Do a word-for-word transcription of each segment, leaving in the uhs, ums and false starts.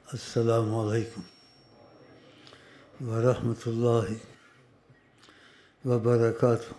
السلام علیکم ورحمۃ اللہ وبرکاتہ۔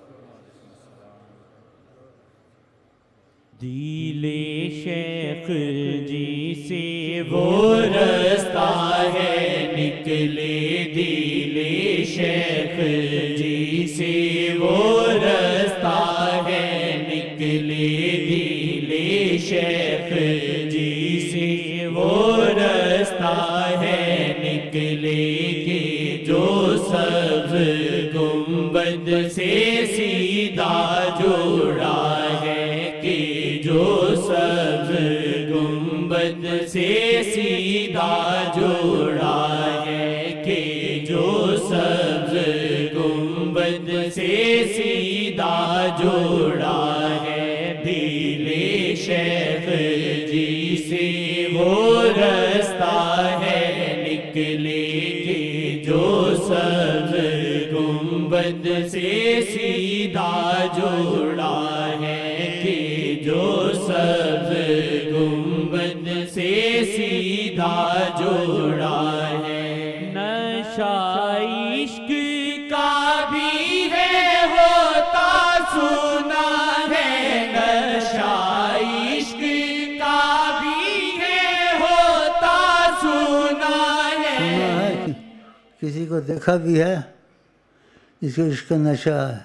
دل شیخ جی سے وہ رستہ ہے نکلے، دل شیخ جی سے وہ رستہ ہے نکلے، دل شیخ جی سے وہ رستہ ہے نکلے کہ جو سبز گنبد سے سیدھا جوڑا ہے، کہ جو سبز گنبد سے سیدھا جوڑا ہے، کہ جو سبز گنبد سے سیدھا جوڑا ہے، دل شیخ جی سے وہ رستہ ہے نکلے کہ جو سبز گنبد سے سیدھا جوڑا ہے، کہ جو سبز گنبد سے سیدھا جوڑا ہے۔ نشہ عشق کا بھی ہے ہوتا سنا ہے، نشہ عشق کا بھی ہے ہوتا سنا ہے۔ کسی کو دیکھا بھی ہے جس کو عشق کا نشہ ہے؟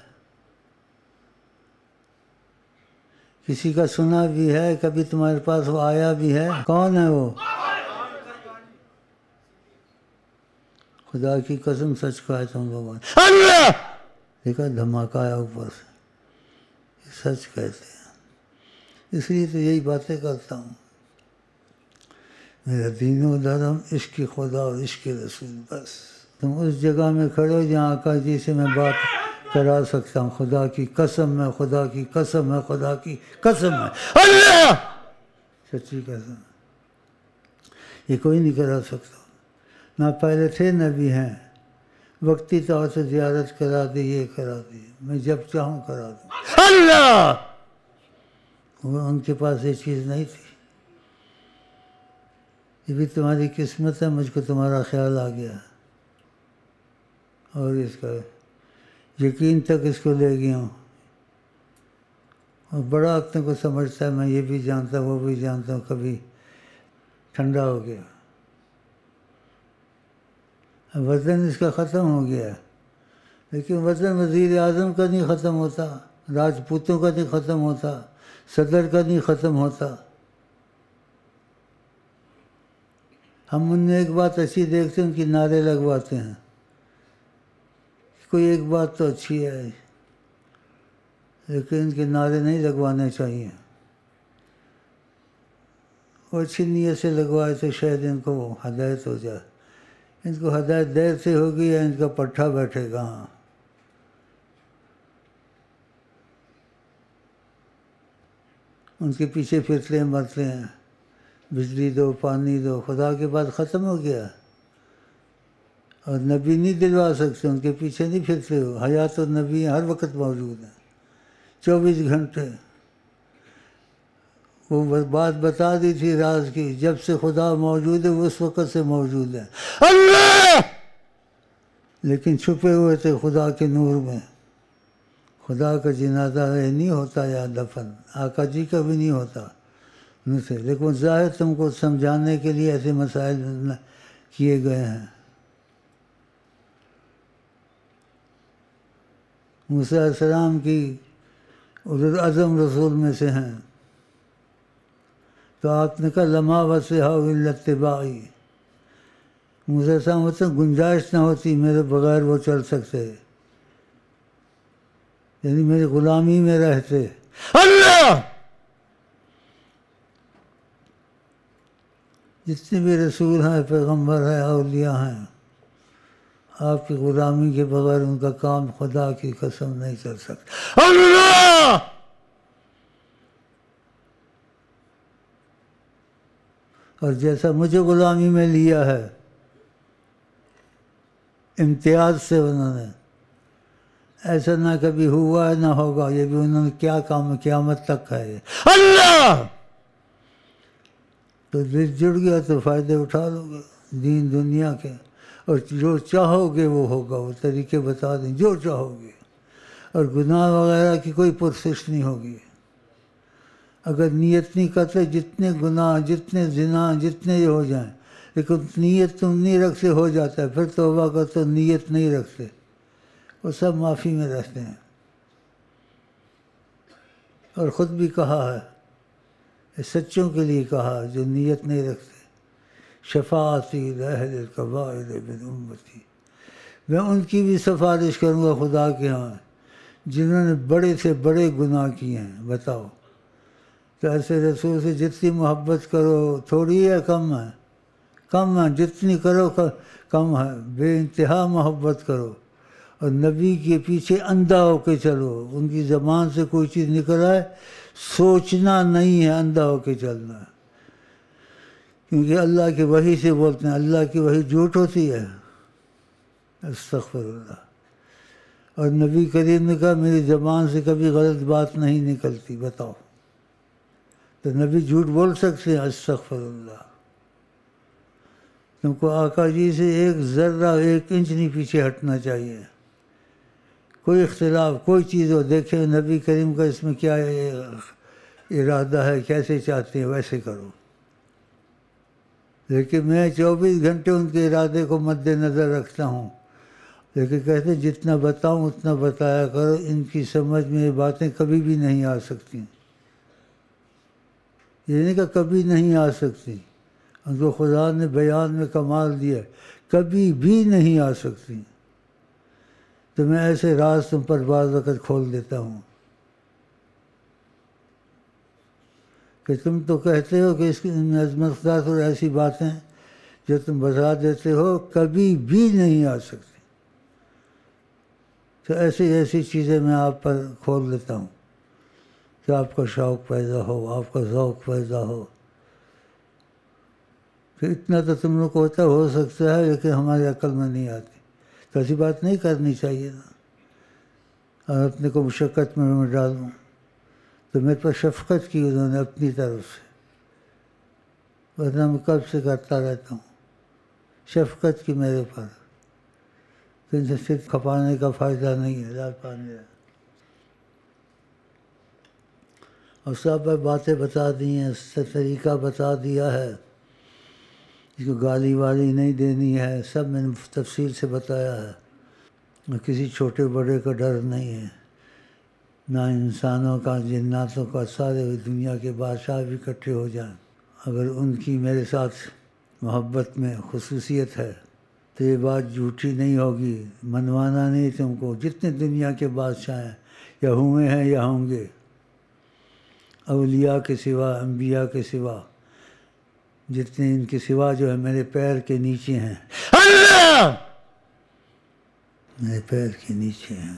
کسی کا سنا بھی ہے؟ کبھی تمہارے پاس وہ آیا بھی ہے؟ کون ہے وہ؟ خدا کی قسم سچ کہا ہے تم لوگوں نے، اللہ دیکھا دھماکہ آیا اوپر سے، سچ کہتے ہیں، اس لیے تو یہی باتیں کرتا ہوں۔ میرا دین و دھرم عشق خدا اور عشق رسول، بس تم اس جگہ میں کھڑے ہو جہاں آقا جی سے میں بات کرا سکتا ہوں، خدا کی قسم ہے، خدا کی قسم ہے، خدا کی قسم ہے، اللہ سچی قسم، یہ کوئی نہیں کرا سکتا، نہ پہلے تھے نہ بھی ہیں، وقتی طور سے زیارت کرا دی، یہ کرا دی، میں جب چاہوں کرا دوں، اللہ وہ ان کے پاس یہ چیز نہیں تھی۔ یہ بھی تمہاری قسمت ہے، مجھ کو تمہارا خیال آ گیا اور اس کا یقین تک اس کو لے گیا ہوں، اور بڑا اپنے کو سمجھتا ہے میں یہ بھی جانتا ہوں وہ بھی جانتا ہوں، کبھی ٹھنڈا ہو گیا، وزن اس کا ختم ہو گیا ہے، لیکن وزن وزیر اعظم کا نہیں ختم ہوتا، راجپوتوں کا نہیں ختم ہوتا، صدر کا نہیں ختم ہوتا۔ ہم ان میں ایک بات اچھی دیکھتے ہیں، ان کی نعرے لگواتے ہیں، کوئی ایک بات تو اچھی ہے لیکن ان کے نعرے نہیں لگوانے چاہیے، وہ اچھی نیت سے لگوائے تو شاید ان کو ہدایت ہو جائے، ان کو ہدایت دیر سے ہوگی یا ان کا پٹھا بیٹھے گا۔ ان کے پیچھے پھرتے ہیں، مرتے ہیں، بجلی دو پانی دو، خدا کے بعد ختم ہو گیا، اور نبی نہیں دلوا سکتے، ان کے پیچھے نہیں پھرتے ہو، حیات النبی ہر وقت موجود ہیں، چوبیس گھنٹے۔ وہ بات بتا دی تھی راز کی، جب سے خدا موجود ہے وہ اس وقت سے موجود ہے، اللہ لیکن چھپے ہوئے تھے خدا کے نور میں۔ خدا کا جنازہ نہیں ہوتا یا دفن، آقا جی کا بھی نہیں ہوتا، لیکن ظاہر تم کو سمجھانے کے لیے ایسے مسائل کیے گئے ہیں۔ موسیٰ علیہ السلام کی اعظم رسول میں سے ہیں، تو آپ نے کہا لما وسعہ الا اتباعی، موسیٰ علیہ السلام ہوتے گنجائش نہ ہوتی میرے بغیر وہ چل سکتے، یعنی میری غلامی میں رہتے، اللہ جتنے بھی رسول ہیں، پیغمبر ہیں، اولیاء ہیں، آپ کی غلامی کے بغیر ان کا کام خدا کی قسم نہیں چل سکتا، اللہ اور جیسا مجھے غلامی میں لیا ہے امتیاز سے انہوں نے، ایسا نہ کبھی ہوا ہے نہ ہوگا، یہ بھی انہوں نے کیا کام قیامت تک ہے یہ، اللہ تو دل جڑ گیا تو فائدے اٹھا لو گے دین دنیا کے، اور جو چاہو گے وہ ہوگا، وہ طریقے بتا دیں جو چاہو گے، اور گناہ وغیرہ کی کوئی پرسش نہیں ہوگی۔ اگر نیت نہیں کرتے جتنے گناہ، جتنے زنا، جتنے یہ ہو جائیں، لیکن نیت تم نہیں رکھتے ہو جاتا ہے، پھر توبہ کر تو نیت نہیں رکھتے، وہ سب معافی میں رہتے ہیں۔ اور خود بھی کہا ہے، یہ سچوں کے لیے کہا جو نیت نہیں رکھتے، شفاعتی لأہل الکبائر من امتی، میں ان کی بھی سفارش کروں گا خدا کے ہاں جنہوں نے بڑے سے بڑے گناہ کیے ہیں۔ بتاؤ تو ایسے رسول سے جتنی محبت کرو تھوڑی ہے، کم ہے، کم ہے، جتنی کرو کم ہے، بے انتہا محبت کرو، اور نبی کے پیچھے اندھا ہو کے چلو، ان کی زبان سے کوئی چیز نکل آئے سوچنا نہیں ہے، اندھا ہو کے چلنا ہے، کیونکہ اللہ کی وحی سے بولتے ہیں، اللہ کی وحی جھوٹ ہوتی ہے، استغفر اللہ۔ اور نبی کریم نے کہا میری زبان سے کبھی غلط بات نہیں نکلتی، بتاؤ تو نبی جھوٹ بول سکتے ہیں؟ استغفر اللہ۔ تم کو آقا جی سے ایک ذرہ ایک انچ نہیں پیچھے ہٹنا چاہیے، کوئی اختلاف کوئی چیز ہو، دیکھیں نبی کریم کا اس میں کیا ارادہ ہے، کیسے چاہتے ہیں ویسے کرو، لیکن میں چوبیس گھنٹے ان کے ارادے کو مد نظر رکھتا ہوں، لیکن کہتے ہیں جتنا بتاؤں اتنا بتایا کرو، ان کی سمجھ میں یہ باتیں کبھی بھی نہیں آ سکتی، یہ نہیں کہ کبھی نہیں آ سکتی، ان کو خدا نے بیان میں کمال دیا، کبھی بھی نہیں آ سکتی، تو میں ایسے راز تم پر بعض وقت کھول دیتا ہوں کہ تم تو کہتے ہو کہ اس کی عظمت خدا اور ایسی باتیں جو تم بتا دیتے ہو کبھی بھی نہیں آ سکتی، تو ایسی ایسی چیزیں میں آپ پر کھول دیتا ہوں کہ آپ کا شوق پیدا ہو، آپ کا ذوق پیدا ہو، کہ اتنا تو تم لوگ کو ہوتا ہو سکتا ہے لیکن ہماری عقل میں نہیں آتی، تو ایسی بات نہیں کرنی چاہیے نا، اور اپنے کو مشقت میں میں ڈالوں، تو میرے پر شفقت کی انہوں نے اپنی طرف سے، ورنہ میں کب سے کرتا رہتا ہوں، شفقت کی میرے پر، تو ان سے صرف کھپانے کا فائدہ نہیں ہے، لا پانے ہے، اور سب باتیں بتا دی ہیں، اس سے طریقہ بتا دیا ہے، اس کو گالی والی نہیں دینی ہے، سب میں نے تفصیل سے بتایا ہے، اور کسی چھوٹے بڑے کا ڈر نہیں ہے، نہ انسانوں کا، جناتوں کا، سارے دنیا کے بادشاہ بھی اکٹھے ہو جائیں، اگر ان کی میرے ساتھ محبت میں خصوصیت ہے تو یہ بات جھوٹی نہیں ہوگی، منوانا نہیں تم کو، جتنے دنیا کے بادشاہ ہیں یا ہوئے ہیں یا ہوں گے، اولیاء کے سوا، انبیاء کے سوا، جتنے ان کے سوا جو ہے میرے پیر کے نیچے ہیں، اللہ میرے پیر کے نیچے ہیں،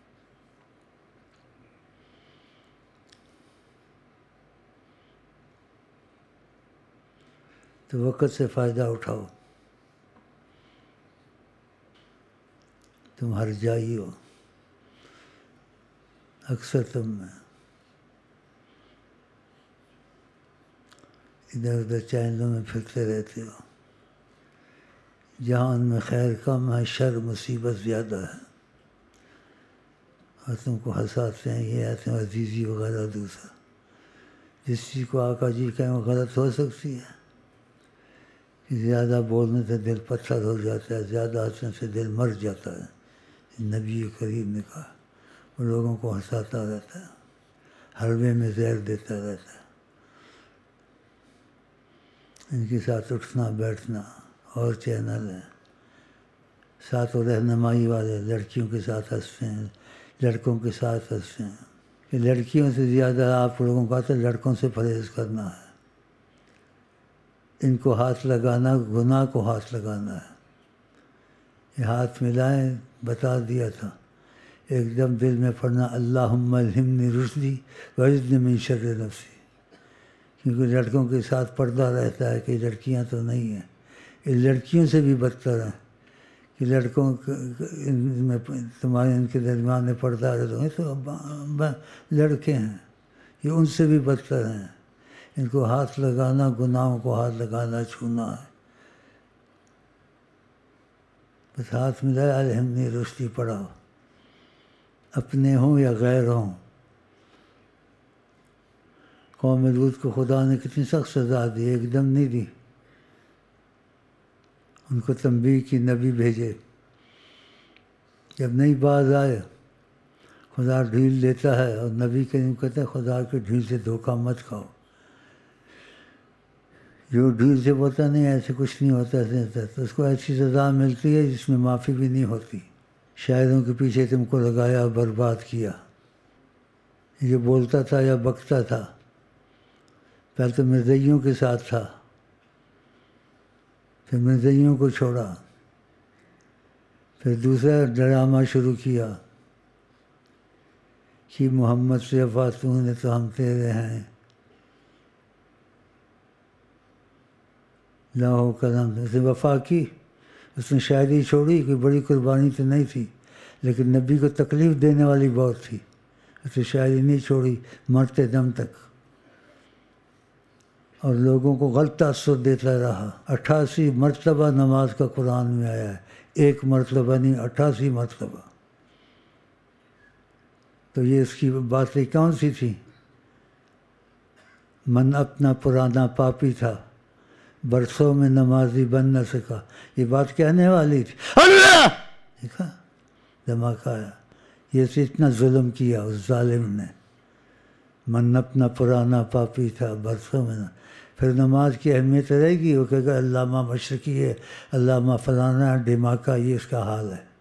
تو وقت سے فائدہ اٹھاؤ، تم ہر جائی ہو، اکثر تم میں ادھر ادھر چینلوں میں پھرتے رہتے ہو، جہاں ان میں خیر کم ہے شر مصیبت زیادہ ہے، اور تم کو ہنساتے ہیں، یہ آتے ہیں عزیزی وغیرہ دوسرا، جس چیز کو آقا جی کہیں وہ غلط ہو سکتی ہے، کہ زیادہ بولنے سے دل پتھر ہو جاتا ہے، زیادہ ہنسنے سے دل مر جاتا ہے، نبی کریم نے کہا، وہ لوگوں کو ہنساتا رہتا ہے، حلوے میں زہر دیتا رہتا ہے، ان کے ساتھ اٹھنا بیٹھنا، اور چینل ہیں ساتھ و رہنمائی والے، لڑکیوں کے ساتھ ہنستے ہیں، لڑکوں کے ساتھ ہنستے ہیں، کہ لڑکیوں سے زیادہ آپ لوگوں کو آتا ہے لڑکوں سے پرہیز کرنا ہے، ان کو ہاتھ لگانا گناہ کو ہاتھ لگانا ہے، یہ ہاتھ ملائیں بتا دیا تھا، ایک دم دل میں پڑھنا اللہم الہمنی رشدی وعذنی من شر نفسی، کیونکہ لڑکوں کے ساتھ پردہ رہتا ہے کہ لڑکیاں تو نہیں ہیں، یہ لڑکیوں سے بھی بدتر ہیں، کہ لڑکوں میں تمہارے ان کے درمیان میں پردہ رہتا ہے تو لڑکے ہیں، یہ ان سے بھی بدتر ہیں، ان کو ہاتھ لگانا گناہوں کو ہاتھ لگانا چھونا ہے. بس ہاتھ ملایا الحمد رشتی پڑھا، اپنے ہوں یا غیر ہوں. قوم لوط کو خدا نے کتنی سخت سزا دی، ایک دم نہیں دی. ان کو تنبیہ کی، نبی بھیجے. جب نہیں باز آئے خدا ڈھیل دیتا ہے، اور نبی کریم کہتے ہیں خدا کے ڈھیل سے دھوکہ مت کھاؤ. جو ڈھیل سے بولتا نہیں ایسے کچھ نہیں ہوتا ایسے، تو اس کو ایسی سزا ملتی ہے جس میں معافی بھی نہیں ہوتی. شاعروں کے پیچھے تم کو لگایا برباد کیا. یہ بولتا تھا یا بکتا تھا، پہلے تو مرزائیوں کے ساتھ تھا، پھر مرزائیوں کو چھوڑا، پھر دوسرا ڈرامہ شروع کیا کہ محمد سے فاتون ہے تو ہم تیرے ہیں. لاہو قدم اس نے وفا کی، اس نے شاعری چھوڑی، کوئی بڑی قربانی تو نہیں تھی، لیکن نبی کو تکلیف دینے والی بہت تھی. اس نے شاعری نہیں چھوڑی مرتے دم تک، اور لوگوں کو غلط تاثر دیتا رہا. اٹھاسی مرتبہ نماز کا قرآن میں آیا ہے، ایک مرتبہ نہیں، اٹھاسی مرتبہ. تو یہ اس کی باتیں کون سی تھیں؟ من اپنا پرانا پاپی تھا، برسوں میں نمازی بن نہ سکا. یہ بات کہنے والی تھی. اللہ دیکھا دماغ آیا. یہ سے اتنا ظلم کیا اس ظالم نے. من اپنا پرانا پاپی تھا برسوں میں نہ. پھر نماز کی اہمیت رہے گی؟ وہ کہے گا علامہ مشرقی ہے، علامہ فلانا ڈھماکہ، یہ اس کا حال ہے.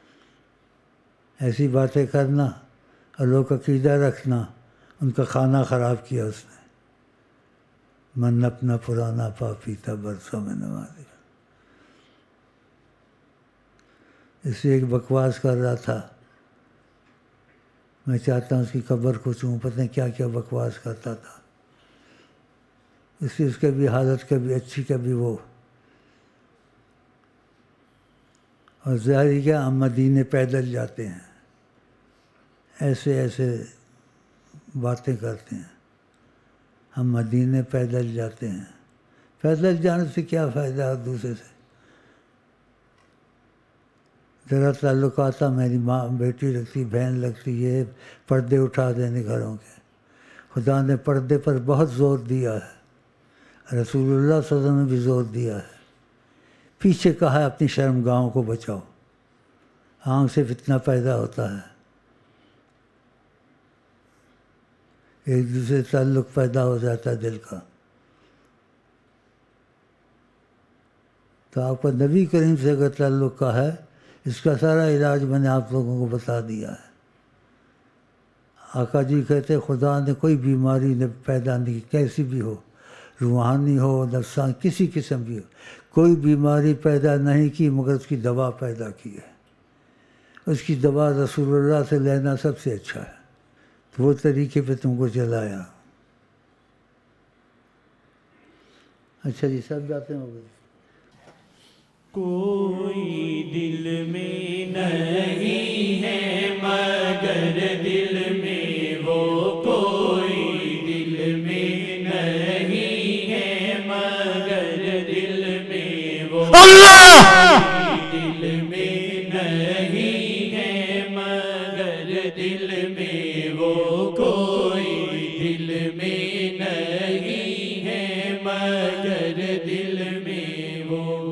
ایسی باتیں کرنا اور لوگ عقیدہ رکھنا، ان کا کھانا خراب کیا اس نے. من اپنا پرانا پاپی تھا برسوں میں نمازی. اس لیے ایک بکواس کر رہا تھا، میں چاہتا ہوں اس کی قبر کو چوں، پتہ نہیں کیا کیا بکواس کرتا تھا. اس لیے اس کی بھی حالت کبھی اچھی کبھی وہ. اور ظاہر کیا ہم مدینے پیدل جاتے ہیں، ایسے ایسے باتیں کرتے ہیں. ہم مدینے پیدل جاتے ہیں. پیدل جانے سے کیا فائدہ ہے دوسرے سے؟ ذرا تعلق آتا، میری ماں بیٹی لگتی، بہن لگتی، یہ پردے اٹھا دینے گھروں کے. خدا نے پردے پر بہت زور دیا ہے، رسول اللہ صلی اللہ علیہ وسلم نے بھی زور دیا ہے. پیچھے کہا ہے اپنی شرم گاہوں کو بچاؤ، آنکھ سے فتنہ پیدا ہوتا ہے، ایک دوسرے تعلق پیدا ہو جاتا ہے دل کا. تو آپ کا نبی کریم سے اگر تعلق کا ہے، اس کا سارا علاج میں نے آپ لوگوں کو بتا دیا ہے. آقا جی کہتے خدا نے کوئی بیماری نے پیدا نہیں کی، کیسی بھی ہو، روحانی ہو نفسانی کسی قسم کی ہو، کوئی بیماری پیدا نہیں کی مگر اس کی دوا پیدا کی ہے. اس کی دوا رسول اللہ سے لینا سب سے اچھا ہے. تو وہ طریقے پہ تم کو چلایا. اچھا جی سب باتیں ہو گئی. کوئی دل میں نہیں ہے مگر دل میں وہ، کوئی دل میں نہیں ہے مگر دل میں وہ، دل میں نہیں ہے مگر دل میں وہ، کوئی دل میں نہیں ہے مگر دل میں وہ.